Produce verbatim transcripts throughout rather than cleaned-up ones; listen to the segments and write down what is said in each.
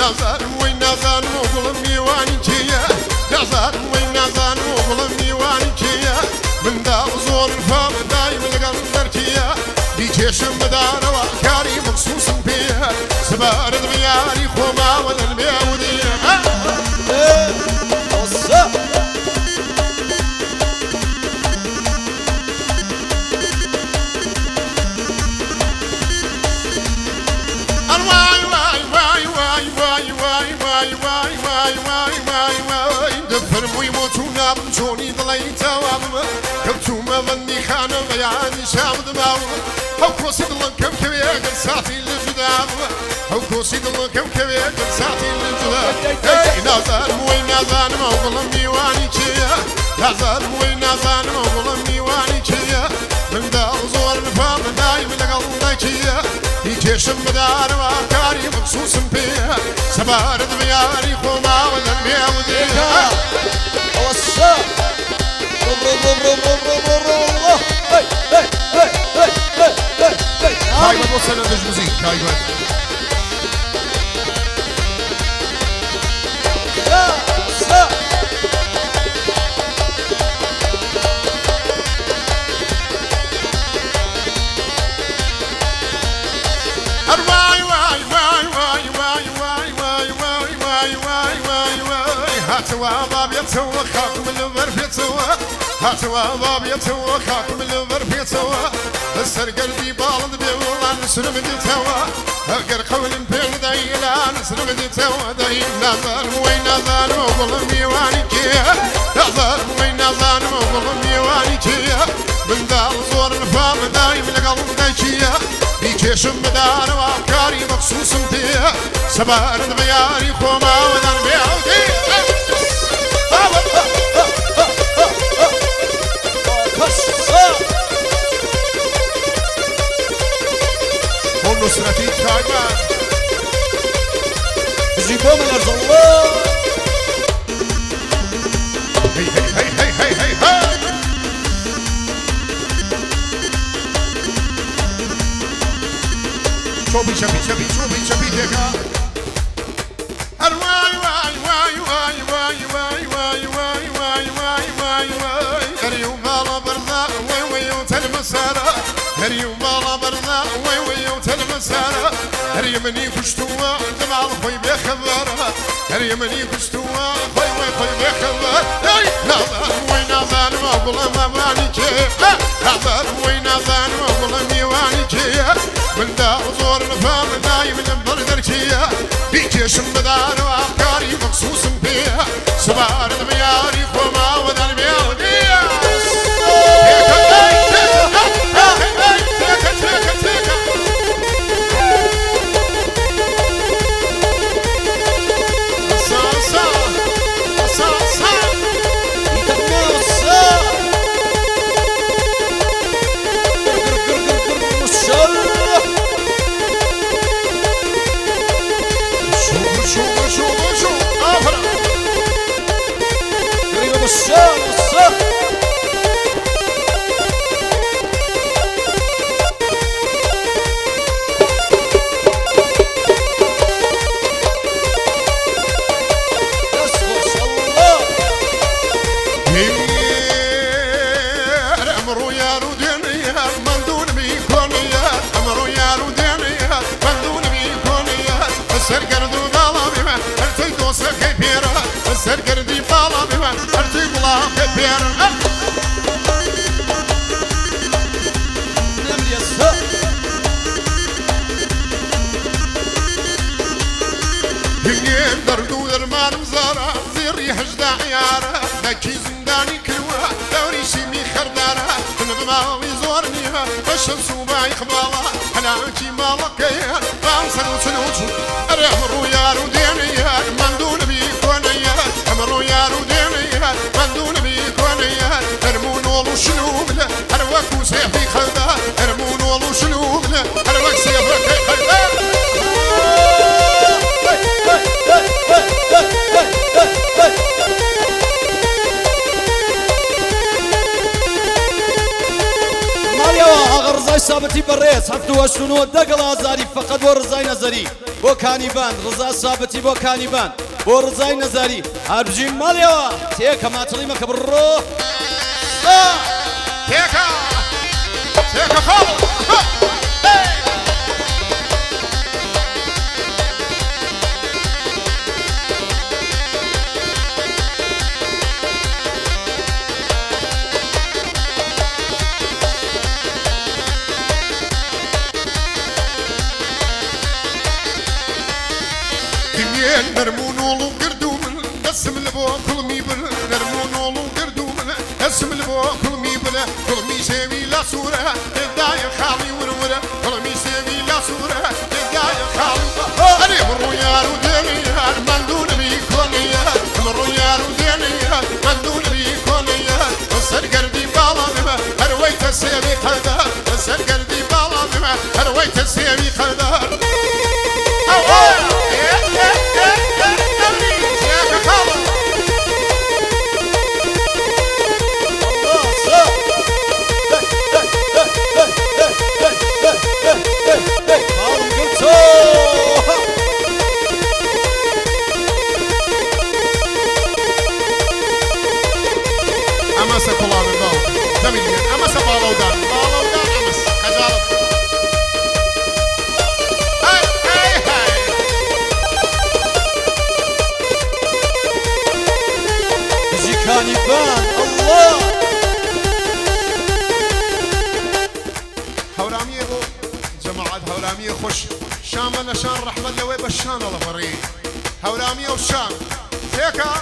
نازان وين نازان وقول ميواني كيا نازان وين نازان وقول ميواني كيا من دا زور فام دايم القلب دركيا دي جيش مدار وكاري مخصوص بيها سبار دمياري خوما ولا المياودية دفرموا يموتونا بمجوني ضليتا وابما كبتوما مني خانا بياني شام دماوما او كوسي دلن كم كبير قد ساعتي للجدام او كوسي دلن كم كبير قد ساعتي للجدام نازان موي نازان موغل ميواني كيا نازان موي نازان موغل ميواني كيا من دا زور نفام دايم لقل كيا يجيش مدار وكاري مخصوص بيها سبار دمياري خوما ولا المياوديها وصا برو برو برو برو برو برو هاي هاي هاي هاي هاي هاي هاي وصل للموسيقى هاي وصا واي واي واي واي واي واي واي واي واي واي واي واي هاتوا باب يتوا خاكم البرف يتوا هاتوا باب يتوا خاكم البرف يتوا السر قلبي بالد بيولا نسلم دي توا اقر قول بين دايلا نسلم دي توا دايل نازل وين نازل وقول ميواني كيا نازل وين نازل وقول ميواني كيا من دار زور الفام دايم القلب دايكيا بيجيش مدار وافكاري مخصوص بيها سبار دمياري خوما وذا المياودي والنصرتي كايما جيبوا من ارض الله هي هي هي هي هي هي شوبي شبي شبي شوبي شبي ديكا واي واي واي واي واي واي واي واي واي واي واي واي هريو بالا برزا وي وي وتلمسارة هريو بالا برزا وي وي وتلمسارة هري مني كشتوا دمع الخوي بخبارة هري مني كشتوا خوي وي خوي بخبار نازل وي نازل ما قول ما مالكي نازل وي نازل ما قول ميواني كي من دار زور الفام دايم البر دركيا بيجيش مدار وافكاري مخصوص بيها سبار المياري خوما وذا المياودية سرقردي بالا بما ارتي بلا كبير نمر يسا هنيم دردو درمان مزارة زيري حجد عيارة داكي زنداني كلوة دوري شيمي خردارة نبماوي زورنيها الشمس وباي خبالة حلاكي مالكيا بانسل وسنوتو اريمرو يارو دينيا مندون بيكونيا امرو يارو دينيا مندون بيكونيا ارمون ولو شنوبلا اروكو سيفي خلدا ارمون ولو شنوبلا اروك سيفي خلدا ماليا غرزاي سابتي بالريس حفتوا الشنو الدقل ازاري فقد ورزاي نزري بۆ کانیبان ڕزا سابەتی بۆ کانیبان بۆ ڕزای نەزاری هەربژین ماڵیەوە تێکە ماتڵی مەکە بڕۆ تێکە تێکە خاڵ نرمون ولو قردو من اسم لبو كل مي بل نرمون ولو قردو من اسم لبو كل مي بل كل مي سوي لا صورة داي خالي ورورة كل مي سوي لا صورة داي خالي أنا مرو يا رودني من دون بي كونيا مرو يا رودني من دون بي كونيا وصل قلبي بالا بما هرويت السيمي خدار وصل قلبي بالا بما هرويت السيمي خدار أمس كلام الضوء زميلي أمس بالو دان بالو دان أمس خجالة هاي هاي هاي بزي كانيبان الله هورامية بو جماعة هورامية خوش شام نشان رحمة لوي بشان الله فريد هورامية وشام هيكا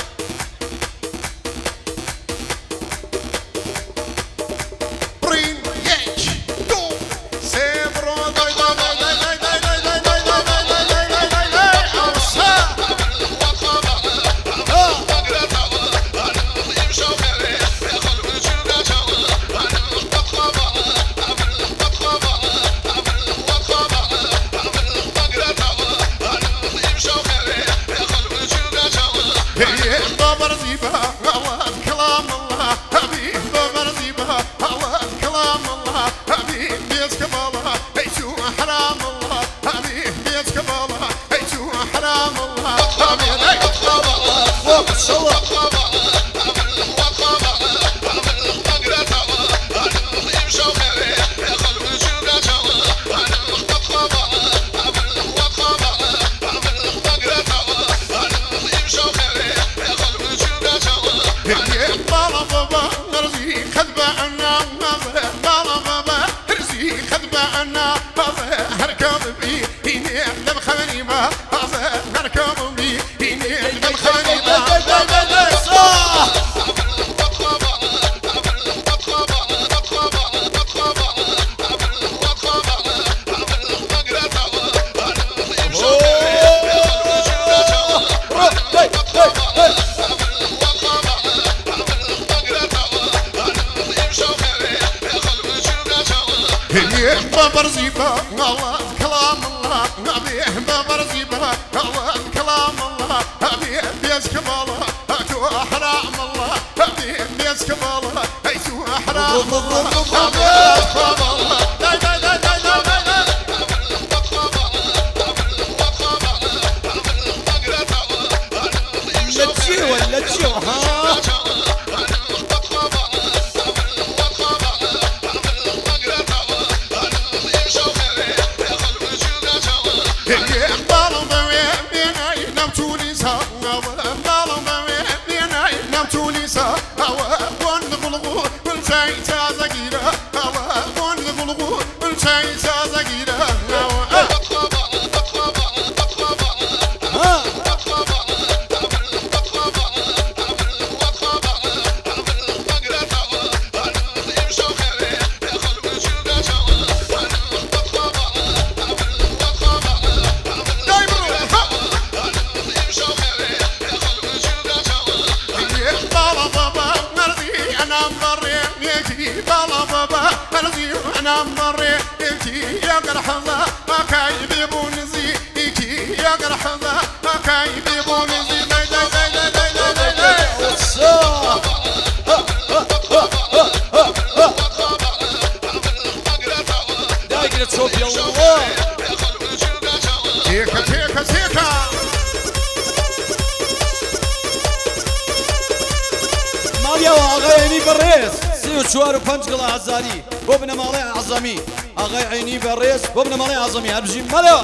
ببرزيبا الله كلام الله أبيه ببرزيبا الله كلام الله أبيه بيز كمالها أتو حرام الله أبيه بيز كمالها أتو حرام الله أبيه حرام الله داي داي داي داي داي داي لا تجيو لا تجيو ها أنا مري إنتي يا قرحضة ما كايبي بونزي إنتي يا قرحضة ما كايبي بونزي داي داي داي داي داي داي داي دايقة صوفيا الله تيكا سيكا سيكا ماليا وآغاي عيني بالريس سي و چوار و پنج قڵا هەزاری بۆ بنە ماڵەی عەزەمی ئاغای عینی بەڕێز بۆ بنە ماڵەی عەزەمی هەربژی مەلا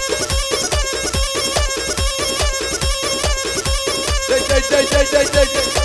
Day, day, day, day, day, day.